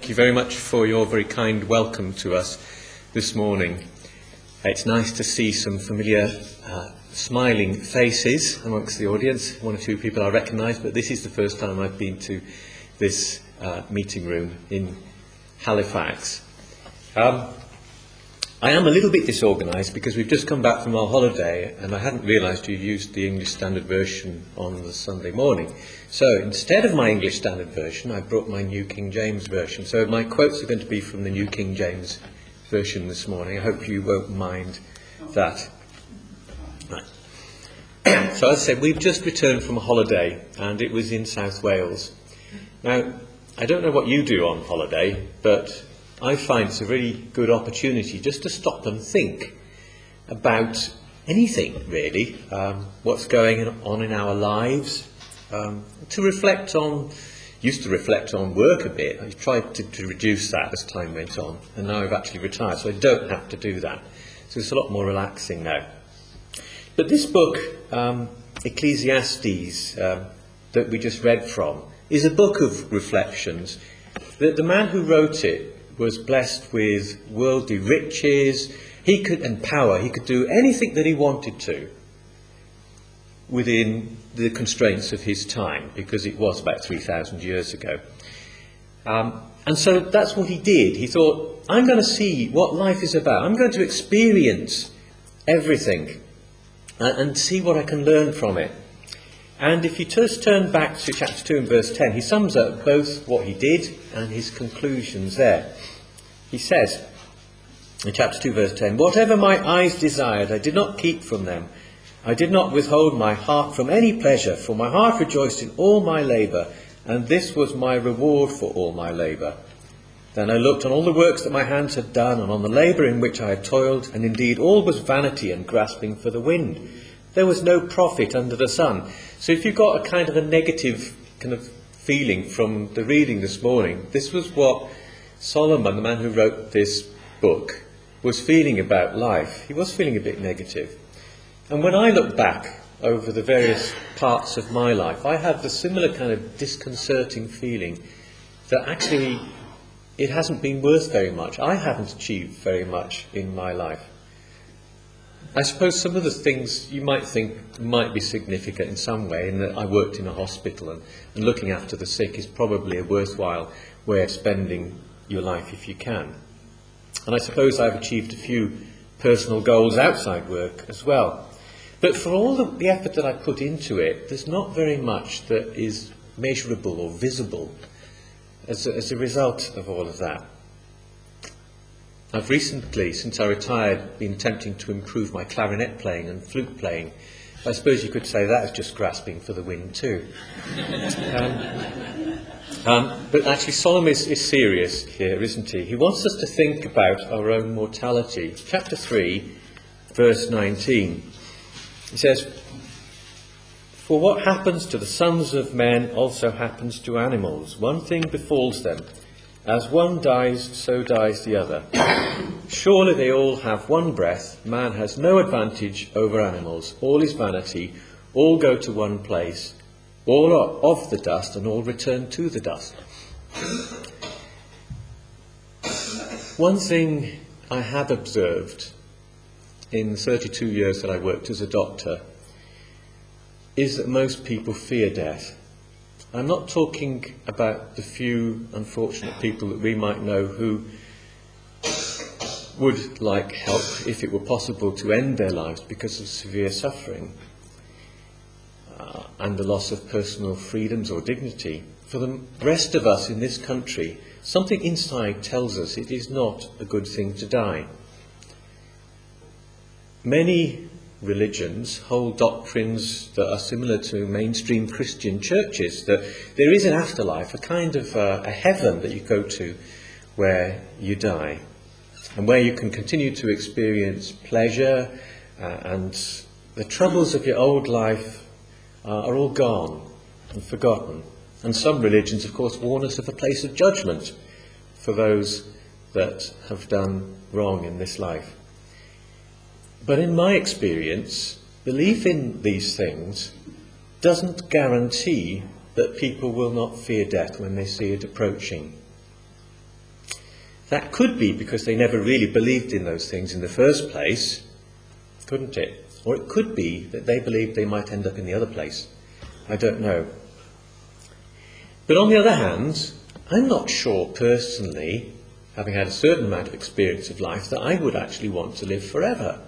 Thank you very much for your very kind welcome to us this morning. It's nice to see some familiar smiling faces amongst the audience. One or two people I recognise, but this is the first time I've been to this meeting room in Halifax. I am a little bit disorganised because we've just come back from our holiday and I hadn't realised you used the English Standard Version on the Sunday morning. So instead of my English Standard Version, I brought my New King James Version. So my quotes are going to be from the New King James Version this morning. I hope you won't mind that. Right. So as I said, we've just returned from a holiday and it was in South Wales. Now, I don't know what you do on holiday, but I find it's a really good opportunity just to stop and think about anything, really, what's going on in our lives, to reflect on, used to reflect on work a bit. I tried to reduce that as time went on, and now I've actually retired, so I don't have to do that. So it's a lot more relaxing now. But this book, Ecclesiastes, that we just read from, is a book of reflections. The man who wrote it was blessed with worldly riches, and power. He could do anything that he wanted to within the constraints of his time, because it was about 3,000 years ago. And so that's what he did. He thought, I'm going to see what life is about. I'm going to experience everything and see what I can learn from it. And if you just turn back to chapter 2 and verse 10, he sums up both what he did and his conclusions there. He says, in chapter 2 verse 10, "Whatever my eyes desired, I did not keep from them. I did not withhold my heart from any pleasure, for my heart rejoiced in all my labour, and this was my reward for all my labour. Then I looked on all the works that my hands had done, and on the labour in which I had toiled, and indeed all was vanity and grasping for the wind. There was no profit under the sun." So if you've got a kind of a negative kind of feeling from the reading this morning, this was what Solomon, the man who wrote this book, was feeling about life. He was feeling a bit negative. And when I look back over the various parts of my life, I have the similar kind of disconcerting feeling that actually it hasn't been worth very much. I haven't achieved very much in my life. I suppose some of the things you might think might be significant in some way, in that I worked in a hospital and looking after the sick is probably a worthwhile way of spending your life if you can. And I suppose I've achieved a few personal goals outside work as well. But for all the effort that I put into it, there's not very much that is measurable or visible as a result of all of that. I've recently, since I retired, been attempting to improve my clarinet playing and flute playing. I suppose you could say that is just grasping for the wind too. But actually Solomon is serious here, isn't he? He wants us to think about our own mortality. Chapter 3, verse 19. He says, "For what happens to the sons of men also happens to animals. One thing befalls them. As one dies, so dies the other. Surely they all have one breath. Man has no advantage over animals. All is vanity. All go to one place. All are of the dust, and all return to the dust." One thing I have observed in the 32 years that I worked as a doctor is that most people fear death. I'm not talking about the few unfortunate people that we might know who would like help, if it were possible, to end their lives because of severe suffering and the loss of personal freedoms or dignity. For the rest of us in this country, something inside tells us it is not a good thing to die. Many religions hold doctrines that are similar to mainstream Christian churches, that there is an afterlife, a kind of a heaven that you go to where you die, and where you can continue to experience pleasure, and the troubles of your old life are all gone and forgotten. And some religions, of course, warn us of a place of judgment for those that have done wrong in this life. But in my experience, belief in these things doesn't guarantee that people will not fear death when they see it approaching. That could be because they never really believed in those things in the first place, couldn't it? Or it could be that they believed they might end up in the other place. I don't know. But on the other hand, I'm not sure personally, having had a certain amount of experience of life, that I would actually want to live forever.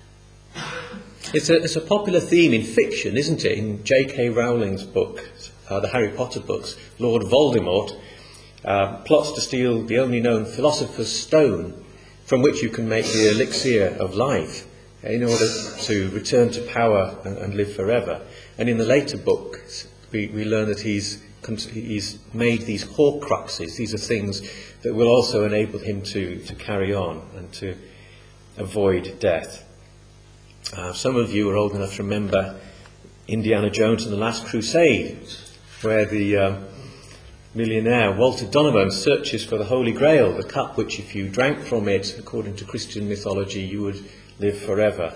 It's a popular theme in fiction, isn't it? In J.K. Rowling's book, the Harry Potter books, Lord Voldemort plots to steal the only known philosopher's stone from which you can make the elixir of life in order to return to power and live forever. And in the later books, we learn that he's made these Horcruxes. These are things that will also enable him to carry on and to avoid death. Some of you are old enough to remember Indiana Jones and the Last Crusade, where the millionaire Walter Donovan searches for the Holy Grail, the cup which if you drank from it, according to Christian mythology, you would live forever.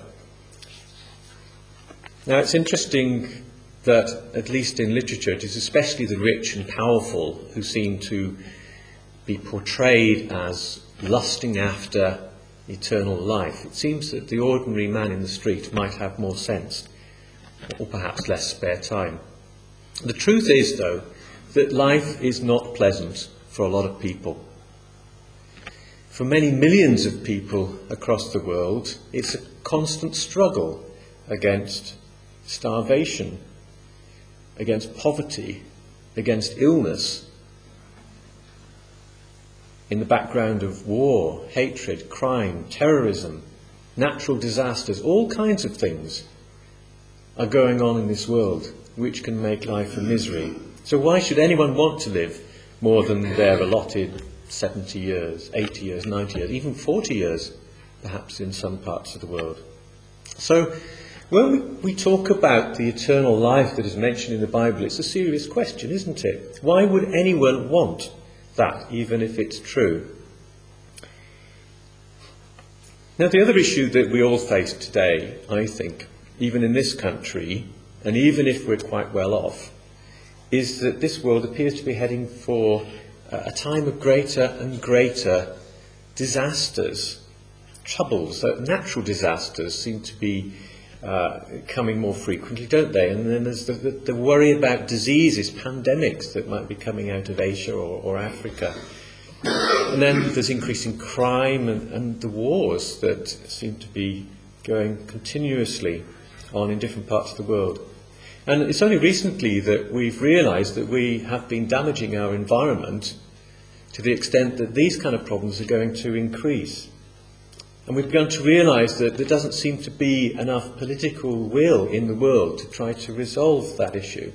Now it's interesting that, at least in literature, it is especially the rich and powerful who seem to be portrayed as lusting after eternal life. It seems that the ordinary man in the street might have more sense, or perhaps less spare time. The truth is, though, that life is not pleasant for a lot of people. For many millions of people across the world, it's a constant struggle against starvation, against poverty, against illness, in the background of war, hatred, crime, terrorism, natural disasters. All kinds of things are going on in this world which can make life a misery. So why should anyone want to live more than their allotted 70 years, 80 years, 90 years, even 40 years, perhaps in some parts of the world? So when we talk about the eternal life that is mentioned in the Bible, it's a serious question, isn't it? Why would anyone want that, even if it's true? Now, the other issue that we all face today, I think, even in this country, and even if we're quite well off, is that this world appears to be heading for a time of greater and greater disasters, troubles. Natural disasters seem to be coming more frequently, don't they? And then there's the worry about diseases, pandemics that might be coming out of Asia or Africa. And then there's increasing crime and the wars that seem to be going continuously on in different parts of the world. And it's only recently that we've realised that we have been damaging our environment to the extent that these kind of problems are going to increase. And we've begun to realise that there doesn't seem to be enough political will in the world to try to resolve that issue.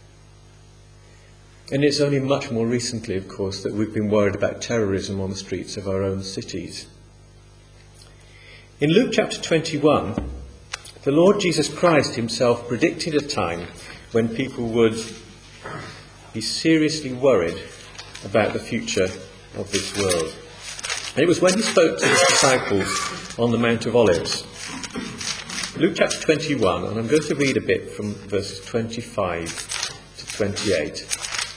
And it's only much more recently, of course, that we've been worried about terrorism on the streets of our own cities. In Luke chapter 21, the Lord Jesus Christ himself predicted a time when people would be seriously worried about the future of this world. And it was when he spoke to his disciples on the Mount of Olives. Luke chapter 21, and I'm going to read a bit from verses 25 to 28.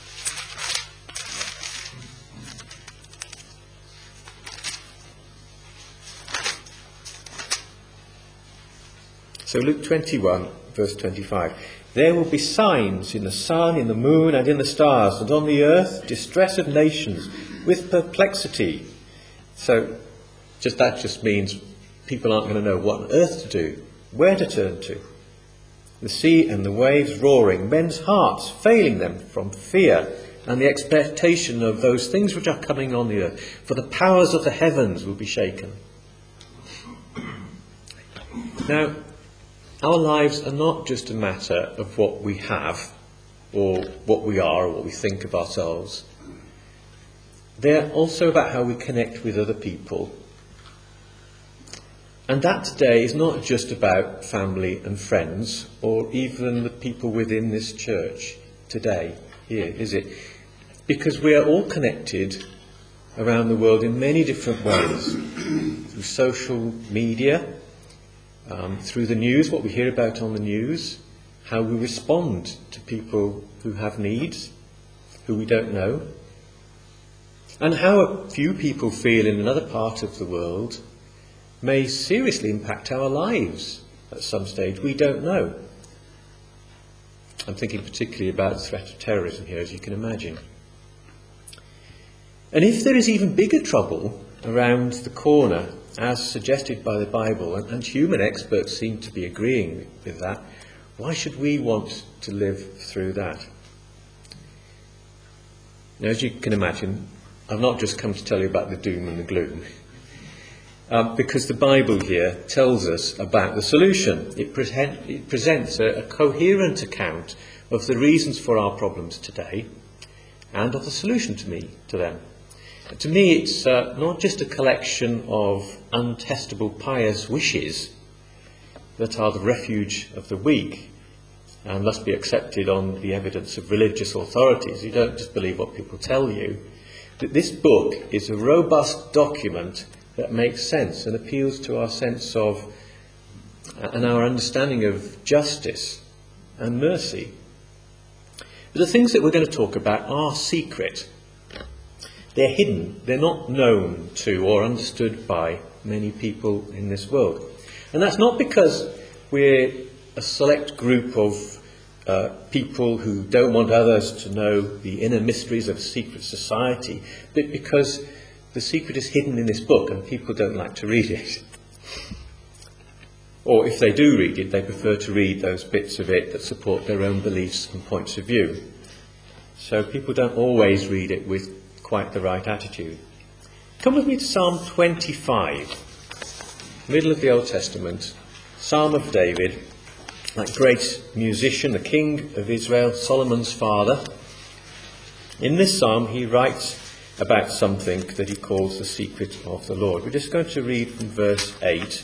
So Luke 21, verse 25. There will be signs in the sun, in the moon, and in the stars, and on the earth distress of nations with perplexity. So that just means people aren't going to know what on earth to do, where to turn to. The sea and the waves roaring, men's hearts failing them from fear and the expectation of those things which are coming on the earth. For the powers of the heavens will be shaken. Now, our lives are not just a matter of what we have, or what we are, or what we think of ourselves. They're also about how we connect with other people. And that today is not just about family and friends, or even the people within this church today, here, is it? Because we are all connected around the world in many different ways. Through social media, through the news, what we hear about on the news, how we respond to people who have needs, who we don't know. And how a few people feel in another part of the world may seriously impact our lives at some stage. We don't know. I'm thinking particularly about the threat of terrorism here, as you can imagine. And if there is even bigger trouble around the corner, as suggested by the Bible, and human experts seem to be agreeing with that, why should we want to live through that? Now, as you can imagine, I've not just come to tell you about the doom and the gloom, because the Bible here tells us about the solution. It presents a coherent account of the reasons for our problems today and of the solution to them. To me, it's not just a collection of untestable pious wishes that are the refuge of the weak and must be accepted on the evidence of religious authorities. You don't just believe what people tell you. But this book is a robust document that makes sense and appeals to our sense of and our understanding of justice and mercy. But the things that we're going to talk about are secret. They're hidden. They're not known to or understood by many people in this world. And that's not because we're a select group of people who don't want others to know the inner mysteries of a secret society, but because the secret is hidden in this book and people don't like to read it. Or if they do read it, they prefer to read those bits of it that support their own beliefs and points of view. So people don't always read it with quite the right attitude. Come with me to Psalm 25, middle of the Old Testament, Psalm of David, that great musician, the king of Israel, Solomon's father. In this psalm he writes about something that he calls the secret of the Lord. We're just going to read from verse 8.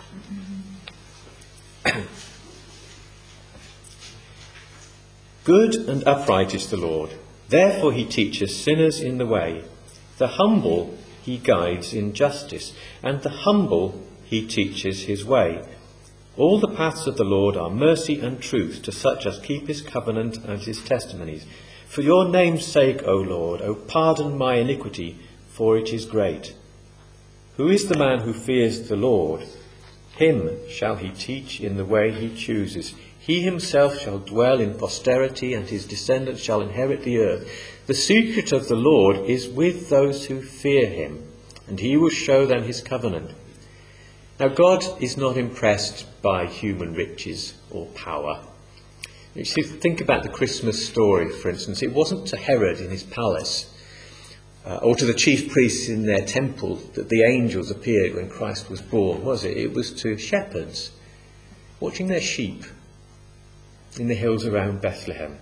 Good and upright is the Lord. Therefore he teaches sinners in the way. The humble he guides in justice, and the humble he teaches his way. All the paths of the Lord are mercy and truth to such as keep his covenant and his testimonies. For your name's sake, O Lord, O pardon my iniquity, for it is great. Who is the man who fears the Lord? Him shall he teach in the way he chooses. He himself shall dwell in posterity, and his descendants shall inherit the earth. The secret of the Lord is with those who fear him, and he will show them his covenant. Now, God is not impressed by human riches or power. You see, think about the Christmas story, for instance. It wasn't to Herod in his palace or to the chief priests in their temple that the angels appeared when Christ was born, was it? It was to shepherds watching their sheep in the hills around Bethlehem.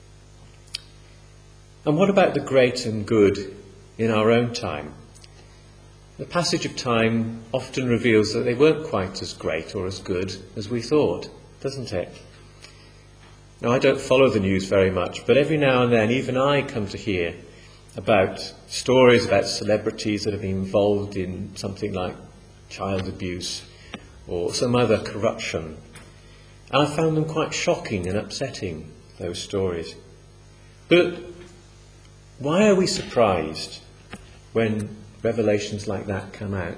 And what about the great and good in our own time? The passage of time often reveals that they weren't quite as great or as good as we thought, doesn't it? Now, I don't follow the news very much, but every now and then even I come to hear about stories about celebrities that have been involved in something like child abuse or some other corruption. And I found them quite shocking and upsetting, those stories. But why are we surprised when revelations like that come out?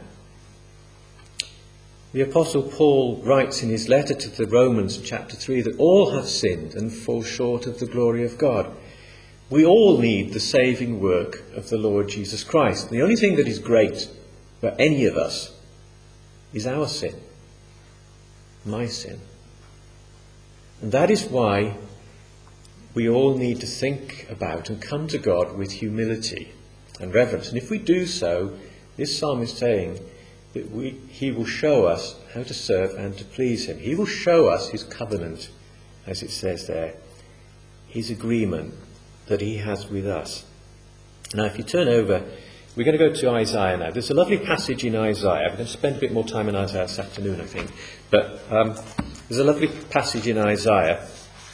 The Apostle Paul writes in his letter to the Romans, chapter 3, that all have sinned and fall short of the glory of God. We all need the saving work of the Lord Jesus Christ. The only thing that is great for any of us is our sin, my sin. And that is why we all need to think about and come to God with humility and reverence. And if we do so, this psalm is saying that he will show us how to serve and to please him. He will show us his covenant, as it says there, his agreement that he has with us. Now, if you turn over, we're going to go to Isaiah now. There's a lovely passage in Isaiah. We're going to spend a bit more time in Isaiah this afternoon, I think. But there's a lovely passage in Isaiah,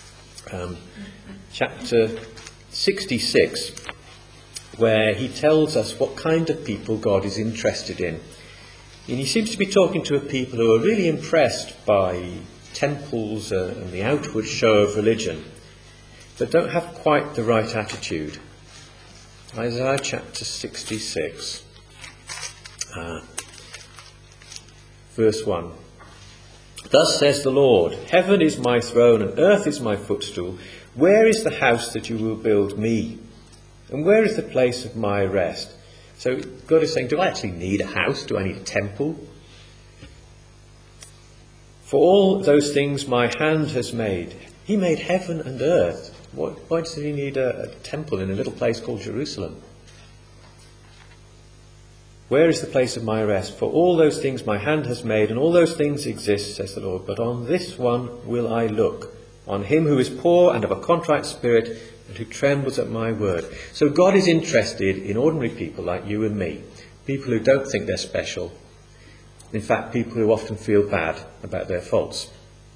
chapter 66, where he tells us what kind of people God is interested in. And he seems to be talking to a people who are really impressed by temples and the outward show of religion, but don't have quite the right attitude. Isaiah chapter 66, verse 1. Thus says the Lord, heaven is my throne and earth is my footstool. Where is the house that you will build me? And where is the place of my rest? So God is saying, do I actually need a house? Do I need a temple? For all those things my hand has made. He made heaven and earth. Why does he need a temple in a little place called Jerusalem? Where is the place of my rest? For all those things my hand has made, and all those things exist, says the Lord. But on this one will I look, on him who is poor and of a contrite spirit, and who trembles at my word. So God is interested in ordinary people like you and me, people who don't think they're special. In fact, people who often feel bad about their faults.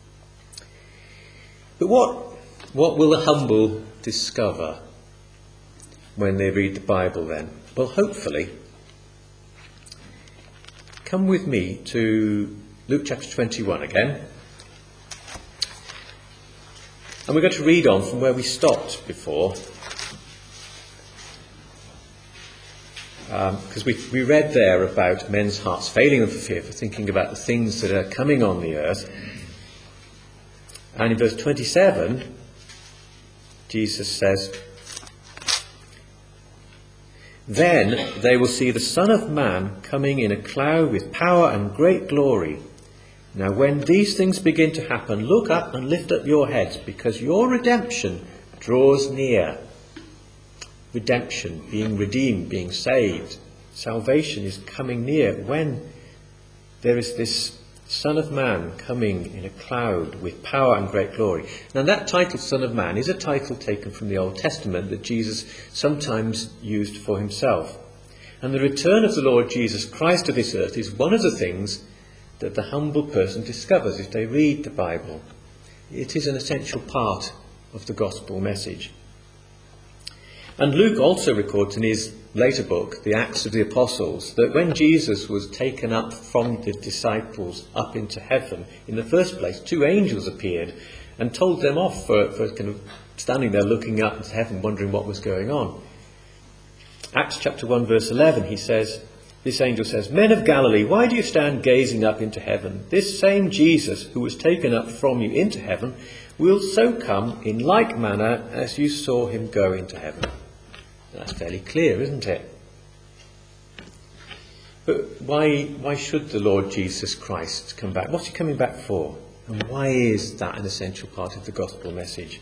But what will the humble discover when they read the Bible then? Well, hopefully, come with me to Luke chapter 21 again. And we're going to read on from where we stopped before. Because we read there about men's hearts failing them for fear, for thinking about the things that are coming on the earth. And in verse 27, Jesus says, then they will see the Son of Man coming in a cloud with power and great glory. Now when these things begin to happen, look up and lift up your heads, because your redemption draws near. Redemption, being redeemed, being saved. Salvation is coming near when there is this Son of Man coming in a cloud with power and great glory. Now that title, Son of Man, is a title taken from the Old Testament that Jesus sometimes used for himself. And the return of the Lord Jesus Christ to this earth is one of the things that the humble person discovers if they read the Bible. It is an essential part of the gospel message. And Luke also records in his later book, the Acts of the Apostles, that when Jesus was taken up from the disciples up into heaven, in the first place, 2 angels appeared and told them off for kind of standing there looking up into heaven, wondering what was going on. Acts chapter 1 verse 11, this angel says, men of Galilee, why do you stand gazing up into heaven? This same Jesus who was taken up from you into heaven will so come in like manner as you saw him go into heaven. That's fairly clear, isn't it? But why should the Lord Jesus Christ come back? What's he coming back for? And why is that an essential part of the gospel message?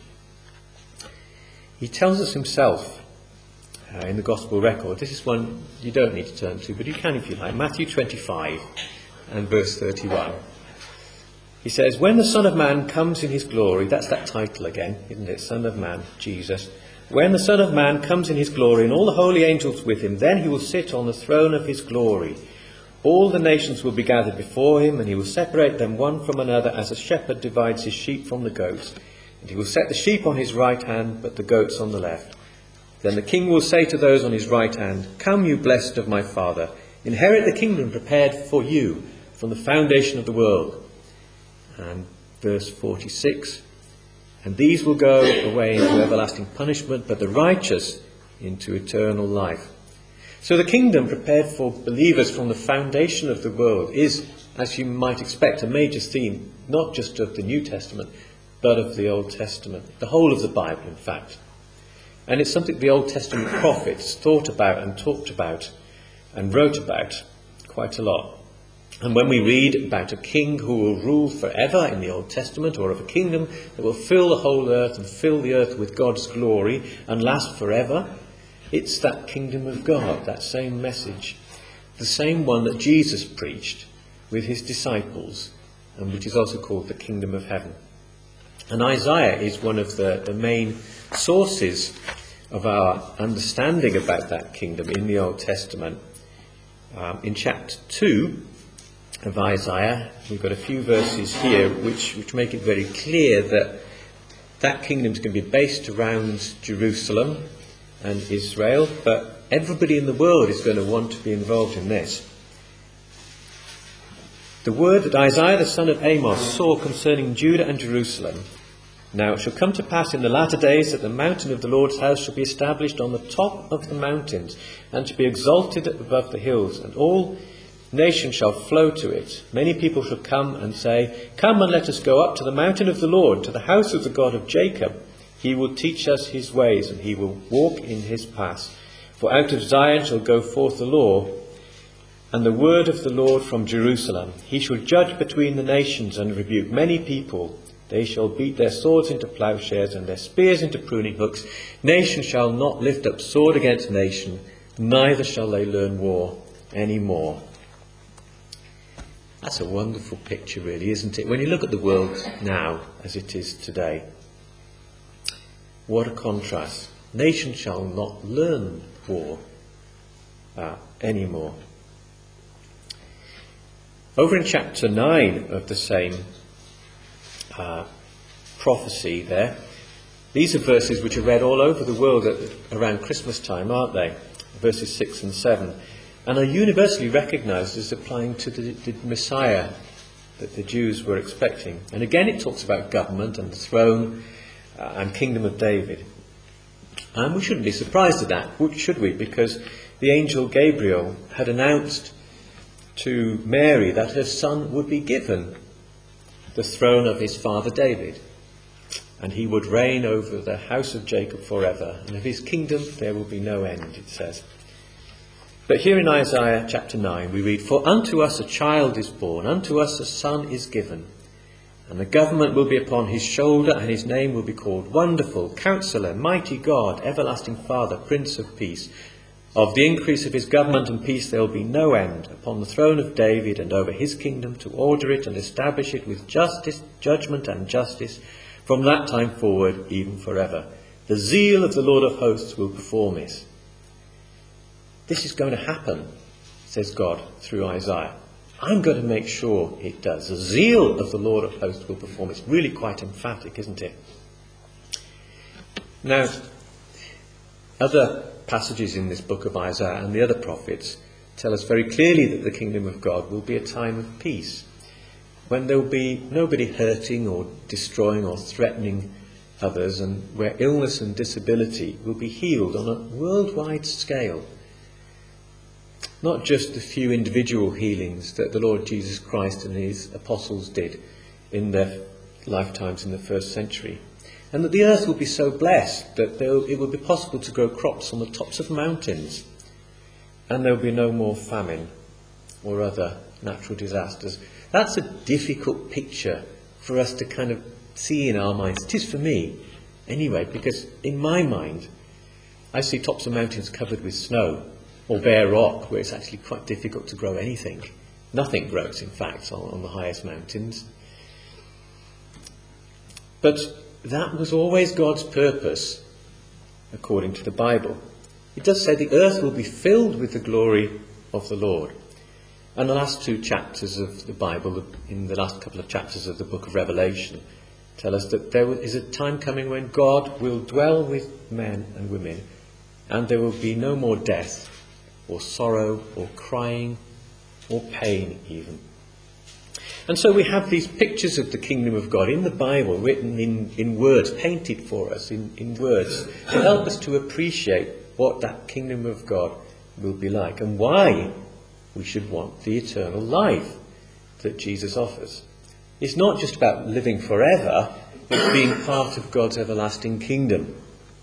He tells us himself in the gospel record. This is one you don't need to turn to, but you can if you like. Matthew 25 and verse 31. He says, when the Son of Man comes in his glory, that's that title again, isn't it? Son of Man, Jesus. When the Son of Man comes in his glory and all the holy angels with him, then he will sit on the throne of his glory. All the nations will be gathered before him, and he will separate them one from another as a shepherd divides his sheep from the goats. And he will set the sheep on his right hand, but the goats on the left. Then the king will say to those on his right hand, come, you blessed of my Father, inherit the kingdom prepared for you from the foundation of the world. And verse 46, and these will go away into everlasting punishment, but the righteous into eternal life. So the kingdom prepared for believers from the foundation of the world is, as you might expect, a major theme, not just of the New Testament, but of the Old Testament, the whole of the Bible, in fact. And it's something the Old Testament prophets thought about and talked about and wrote about quite a lot. And when we read about a king who will rule forever in the Old Testament, or of a kingdom that will fill the whole earth and fill the earth with God's glory and last forever, it's that kingdom of God, that same message, the same one that Jesus preached with his disciples, and which is also called the kingdom of heaven. And Isaiah is one of the main sources of our understanding about that kingdom in the Old Testament. In chapter 2 of Isaiah, we've got a few verses here which make it very clear that that kingdom is going to be based around Jerusalem and Israel, but everybody in the world is going to want to be involved in this. The word that Isaiah the son of Amos saw concerning Judah and Jerusalem Now it shall come to pass in the latter days that the mountain of the Lord's house shall be established on the top of the mountains, and shall be exalted above the hills, and all nations shall flow to it. Many people shall come and say, Come and let us go up to the mountain of the Lord, to the house of the God of Jacob. He will teach us his ways, and he will walk in his paths. For out of Zion shall go forth the law, and the word of the Lord from Jerusalem. He shall judge between the nations and rebuke many people. They shall beat their swords into plowshares and their spears into pruning hooks. Nation shall not lift up sword against nation, neither shall they learn war any more. That's a wonderful picture, really, isn't it? When you look at the world now as it is today, what a contrast. Nation shall not learn war anymore. Over in chapter 9 of the same prophecy there, these are verses which are read all over the world around Christmas time, aren't they? Verses 6 and 7. And are universally recognised as applying to the Messiah that the Jews were expecting. And again it talks about government and the throne and kingdom of David. And we shouldn't be surprised at that, should we? Because the angel Gabriel had announced to Mary that her son would be given the throne of his father David, and he would reign over the house of Jacob forever, and of his kingdom there will be no end, it says. But here in Isaiah chapter 9 we read, For unto us a child is born, unto us a son is given, and the government will be upon his shoulder, and his name will be called Wonderful, Counselor, Mighty God, Everlasting Father, Prince of Peace. Of the increase of his government and peace there will be no end, upon the throne of David and over his kingdom, to order it and establish it with justice, judgment and justice, from that time forward, even forever. The zeal of the Lord of hosts will perform it. This is going to happen, says God through Isaiah. I'm going to make sure it does. The zeal of the Lord of hosts will perform it. It's really quite emphatic, isn't it? Now, other passages in this book of Isaiah and the other prophets tell us very clearly that the kingdom of God will be a time of peace, when there will be nobody hurting or destroying or threatening others, and where illness and disability will be healed on a worldwide scale. Not just the few individual healings that the Lord Jesus Christ and his apostles did in their lifetimes in the first century. And that the earth will be so blessed that it will be possible to grow crops on the tops of mountains, and there will be no more famine or other natural disasters. That's a difficult picture for us to kind of see in our minds. It is for me, anyway, because in my mind, I see tops of mountains covered with snow or bare rock, where it's actually quite difficult to grow anything. Nothing grows, in fact, on the highest mountains. But that was always God's purpose, according to the Bible. It does say the earth will be filled with the glory of the Lord. And the last two chapters of the Bible, in the last couple of chapters of the book of Revelation, tell us that there is a time coming when God will dwell with men and women, and there will be no more death, or sorrow, or crying, or pain even. And so we have these pictures of the kingdom of God in the Bible, written in words, painted for us in words, to help us to appreciate what that kingdom of God will be like, and why we should want the eternal life that Jesus offers. It's not just about living forever, but being part of God's everlasting kingdom.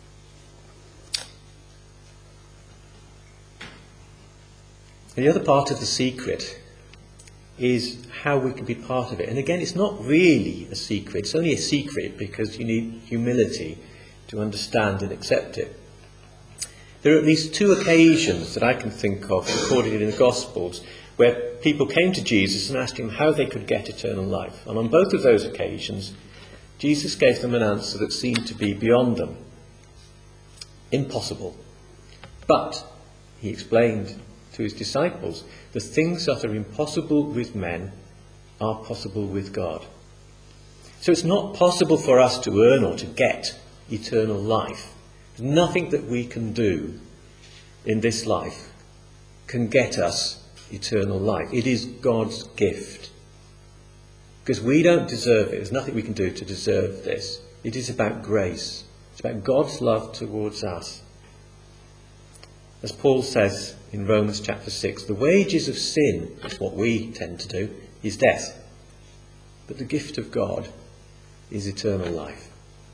And the other part of the secret is how we can be part of it. And again, it's not really a secret. It's only a secret because you need humility to understand and accept it. There are at least two occasions that I can think of, recorded in the Gospels, where people came to Jesus and asked him how they could get eternal life. And on both of those occasions, Jesus gave them an answer that seemed to be beyond them. Impossible. But, he explained to his disciples, the things that are impossible with men are possible with God. So it's not possible for us to earn or to get eternal life. Nothing that we can do in this life can get us eternal life. It is God's gift. Because we don't deserve it. There's nothing we can do to deserve this. It is about grace. It's about God's love towards us. As Paul says in Romans chapter 6, the wages of sin, that's what we tend to do, is death. But the gift of God is eternal life.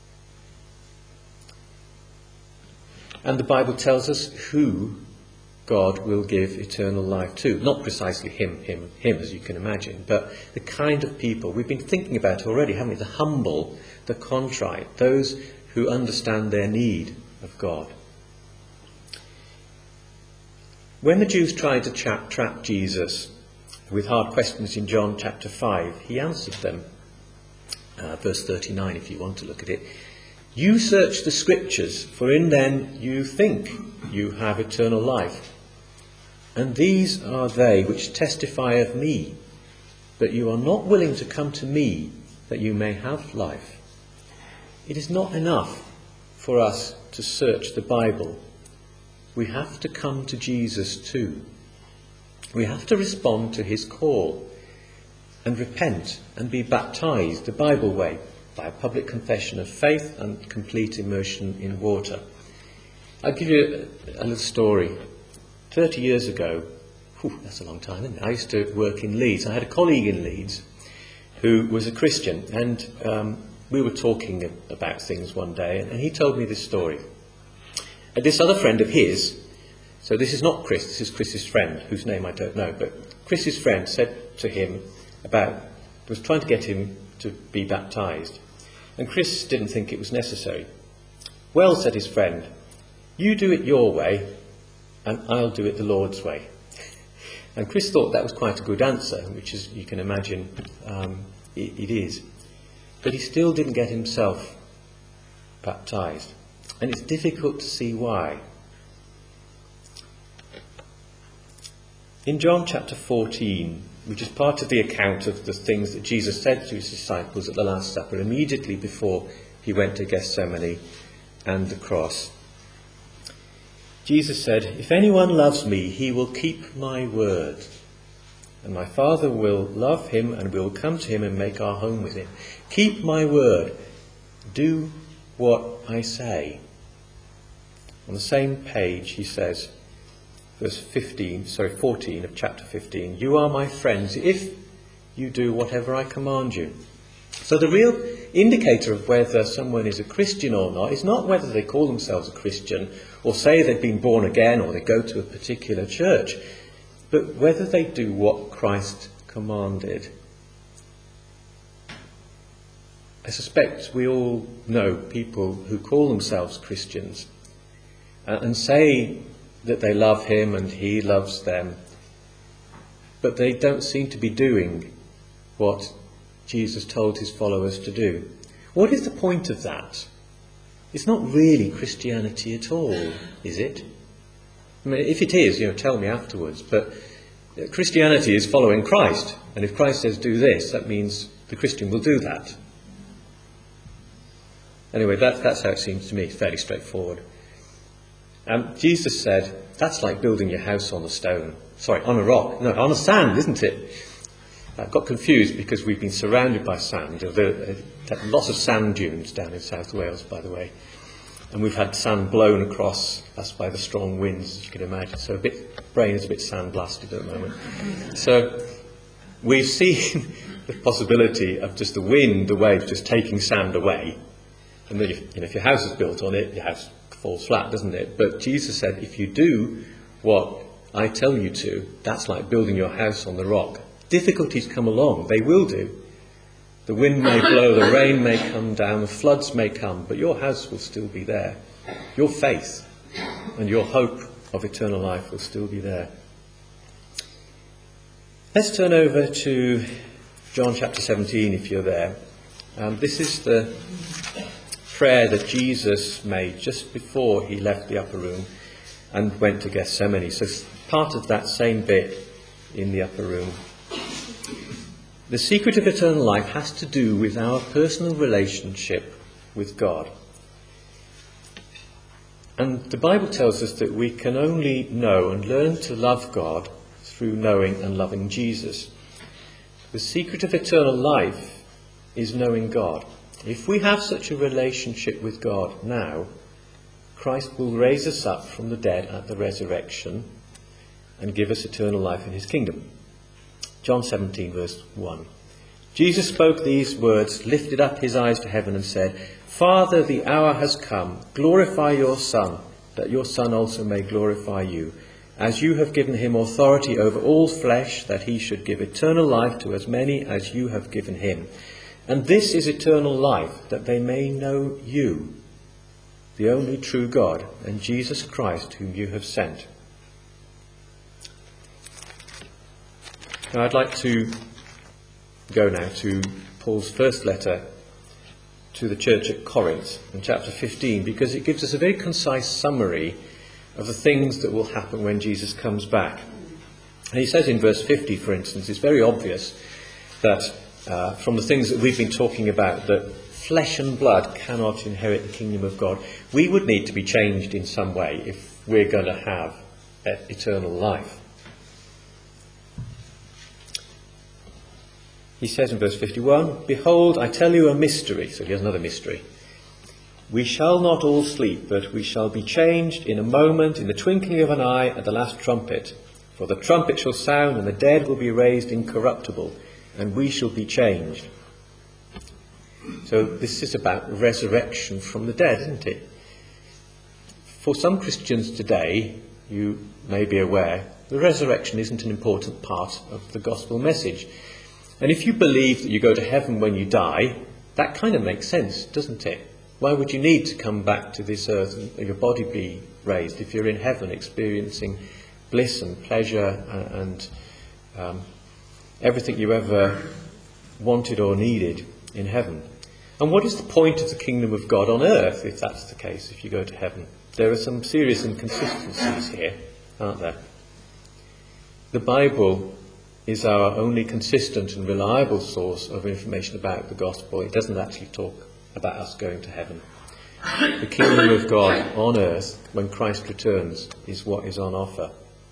And the Bible tells us who God will give eternal life to. Not precisely him, as you can imagine, but the kind of people we've been thinking about already, haven't we? The humble, the contrite, those who understand their need of God. When the Jews tried to trap Jesus with hard questions in John chapter 5, he answered them. Verse 39, if you want to look at it. You search the scriptures, for in them you think you have eternal life. And these are they which testify of me, but you are not willing to come to me that you may have life. It is not enough for us to search the Bible. We have to come to Jesus too. We have to respond to his call and repent and be baptized the Bible way, by a public confession of faith and complete immersion in water. I'll give you a little story. 30 years ago, that's a long time, isn't it? I used to work in Leeds. I had a colleague in Leeds who was a Christian, and we were talking about things one day, and he told me this story. And this other friend of his, so this is not Chris, this is Chris's friend, whose name I don't know, but Chris's friend said to him was trying to get him to be baptized. And Chris didn't think it was necessary. Well, said his friend, you do it your way, and I'll do it the Lord's way. And Chris thought that was quite a good answer, which, as you can imagine, it is. But he still didn't get himself baptized. And it's difficult to see why. In John chapter 14, which is part of the account of the things that Jesus said to his disciples at the Last Supper, immediately before he went to Gethsemane and the cross. Jesus said, if anyone loves me, he will keep my word. And my Father will love him, and we will come to him and make our home with him. Keep my word. Do what I say. On the same page, he says, verse 14 of chapter 15, you are my friends if you do whatever I command you. So the real indicator of whether someone is a Christian or not is not whether they call themselves a Christian or say they've been born again or they go to a particular church, but whether they do what Christ commanded. I suspect we all know people who call themselves Christians and say that they love him and he loves them, but they don't seem to be doing what Jesus told his followers to do. What is the point of that? It's not really Christianity at all, is it? I mean, if it is, tell me afterwards, but Christianity is following Christ, and if Christ says do this, that means the Christian will do that. Anyway, that's how it seems to me, fairly straightforward. Jesus said, that's like building your house on a rock. No, on a sand, isn't it? I got confused because we've been surrounded by sand. There are lots of sand dunes down in South Wales, by the way. And we've had sand blown across us by the strong winds, as you can imagine. So brain is a bit sand-blasted at the moment. So we've seen the possibility of just the wind, the waves, just taking sand away. And then if your house is built on it, your house falls flat, doesn't it? But Jesus said, if you do what I tell you to, that's like building your house on the rock. Difficulties come along, they will do. The wind may blow, the rain may come down, the floods may come, but your house will still be there. Your faith and your hope of eternal life will still be there. Let's turn over to John chapter 17 if you're there. This is the prayer that Jesus made just before he left the upper room and went to Gethsemane. So part of that same bit in the upper room. The secret of eternal life has to do with our personal relationship with God. And the Bible tells us that we can only know and learn to love God through knowing and loving Jesus. The secret of eternal life is knowing God. If we have such a relationship with God now, Christ will raise us up from the dead at the resurrection and give us eternal life in his kingdom. John 17 verse 1. Jesus spoke these words, lifted up his eyes to heaven and said, Father, the hour has come. Glorify your Son, that your Son also may glorify you, as you have given him authority over all flesh, that he should give eternal life to as many as you have given him. And this is eternal life, that they may know you, the only true God, and Jesus Christ, whom you have sent. Now I'd like to go now to Paul's first letter to the church at Corinth in chapter 15, because it gives us a very concise summary of the things that will happen when Jesus comes back. And he says in verse 50, for instance, it's very obvious that from the things that we've been talking about, that flesh and blood cannot inherit the kingdom of God. We would need to be changed in some way if we're going to have eternal life. He says in verse 51, Behold, I tell you a mystery. So here's another mystery. We shall not all sleep, but we shall be changed in a moment, in the twinkling of an eye, at the last trumpet. For the trumpet shall sound, and the dead will be raised incorruptible, and we shall be changed. So this is about resurrection from the dead, isn't it? For some Christians today, you may be aware, the resurrection isn't an important part of the gospel message. And if you believe that you go to heaven when you die, that kind of makes sense, doesn't it? Why would you need to come back to this earth and your body be raised if you're in heaven experiencing bliss and pleasure and everything you ever wanted or needed in heaven? And what is the point of the kingdom of God on earth if that's the case, if you go to heaven? There are some serious inconsistencies here, aren't there? The Bible is our only consistent and reliable source of information about the gospel. It doesn't actually talk about us going to heaven. The kingdom of God on earth, when Christ returns, is what is on offer.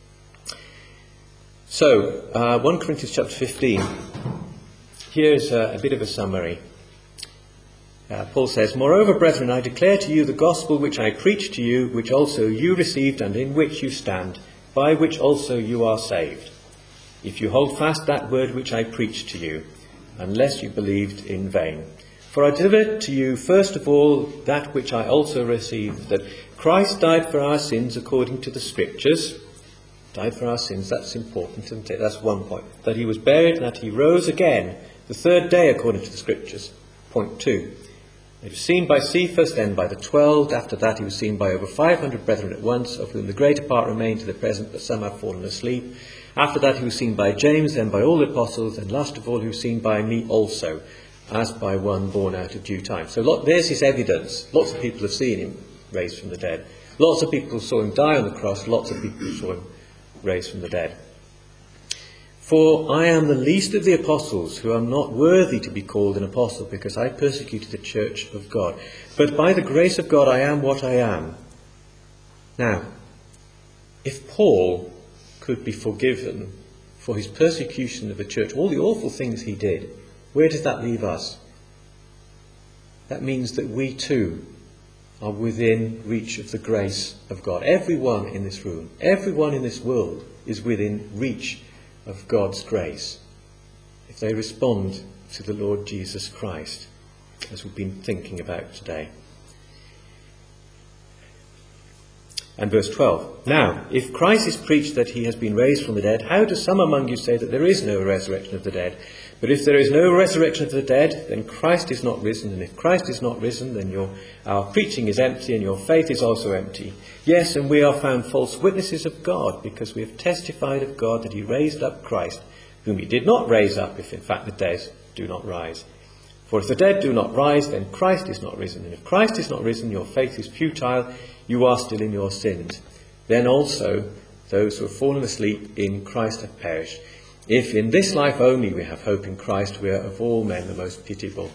So, 1 Corinthians chapter 15. Here's a bit of a summary. Paul says, Moreover, brethren, I declare to you the gospel which I preached to you, which also you received and in which you stand, by which also you are saved, if you hold fast that word which I preached to you, unless you believed in vain. For I delivered to you first of all that which I also received, that Christ died for our sins according to the Scriptures. Died for our sins, that's important, isn't it? That's one point. That he was buried and that he rose again the third day according to the Scriptures. Point 2. He was seen by Cephas, then by the 12. After that he was seen by over 500 brethren at once, of whom the greater part remain to the present, but some have fallen asleep. After that he was seen by James, then by all the apostles, and last of all he was seen by me also, as by one born out of due time. So there's his evidence. Lots of people have seen him raised from the dead. Lots of people saw him die on the cross. Lots of people saw him raised from the dead. For I am the least of the apostles, who am not worthy to be called an apostle, because I persecuted the church of God. But by the grace of God I am what I am. Now, if Paul could be forgiven for his persecution of the church, all the awful things he did, where does that leave us? That means that we too are within reach of the grace of God. Everyone in this room, everyone in this world is within reach of God's grace if they respond to the Lord Jesus Christ, as we've been thinking about today. And verse 12. Now, if Christ is preached that he has been raised from the dead, how do some among you say that there is no resurrection of the dead? But if there is no resurrection of the dead, then Christ is not risen. And if Christ is not risen, then our preaching is empty and your faith is also empty. Yes, and we are found false witnesses of God, because we have testified of God that he raised up Christ, whom he did not raise up, if in fact the dead do not rise. For if the dead do not rise, then Christ is not risen. And if Christ is not risen, your faith is futile. You are still in your sins. Then also those who have fallen asleep in Christ have perished. If in this life only we have hope in Christ, we are of all men the most pitiable.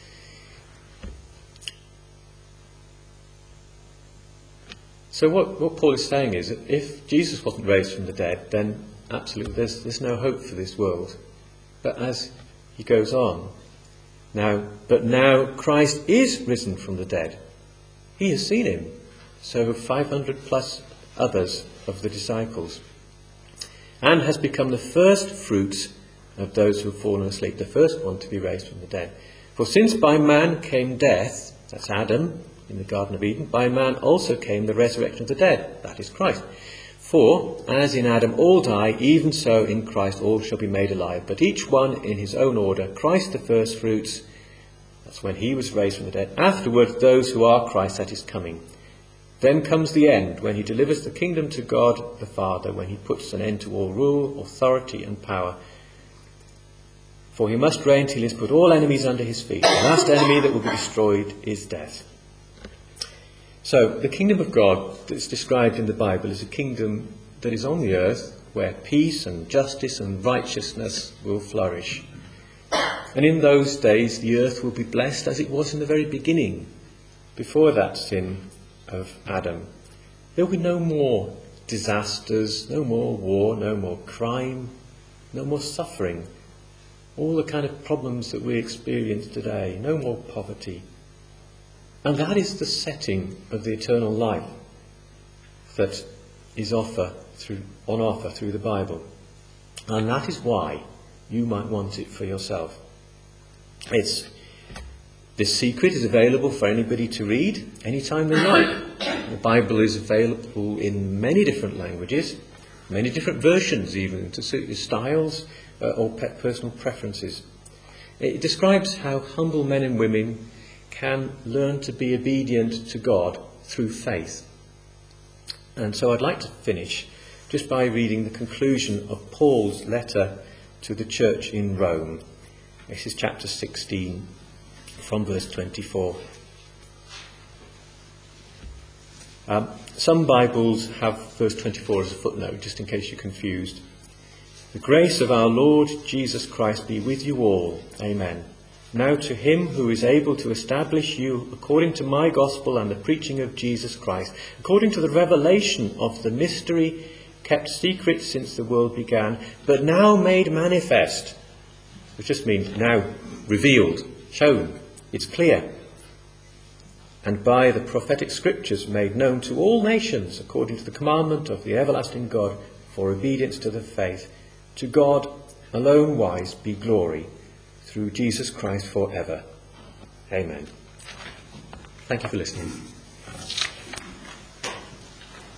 So what Paul is saying is that if Jesus wasn't raised from the dead, then absolutely there's no hope for this world. But as he goes on, But now Christ is risen from the dead. He has seen him. So have 500 plus others of the disciples. And has become the first fruits of those who have fallen asleep, the first one to be raised from the dead. For since by man came death, that's Adam in the Garden of Eden, by man also came the resurrection of the dead, that is Christ. For as in Adam all die, even so in Christ all shall be made alive, but each one in his own order. Christ the first fruits, that's when he was raised from the dead. Afterwards those who are Christ at his coming. Then comes the end, when he delivers the kingdom to God the Father, when he puts an end to all rule, authority and power. For he must reign till he has put all enemies under his feet. The last enemy that will be destroyed is death. So the kingdom of God that's described in the Bible is a kingdom that is on the earth where peace and justice and righteousness will flourish. And in those days the earth will be blessed as it was in the very beginning, before that sin of Adam. There will be no more disasters, no more war, no more crime, no more suffering. All the kind of problems that we experience today, no more poverty. And that is the setting of the eternal life that is on offer through the Bible. And that is why you might want it for yourself. This secret is available for anybody to read anytime they like. The Bible is available in many different languages, many different versions even, to suit your styles or personal preferences. It describes how humble men and women can learn to be obedient to God through faith. And so I'd like to finish just by reading the conclusion of Paul's letter to the church in Rome. This is chapter 16 from verse 24. Some Bibles have verse 24 as a footnote, just in case you're confused. The grace of our Lord Jesus Christ be with you all. Amen. Now to him who is able to establish you according to my gospel and the preaching of Jesus Christ, according to the revelation of the mystery kept secret since the world began, but now made manifest, which just means now revealed, shown, it's clear, and by the prophetic scriptures made known to all nations according to the commandment of the everlasting God for obedience to the faith. To God alone wise be glory through Jesus Christ forever. Amen. Thank you for listening.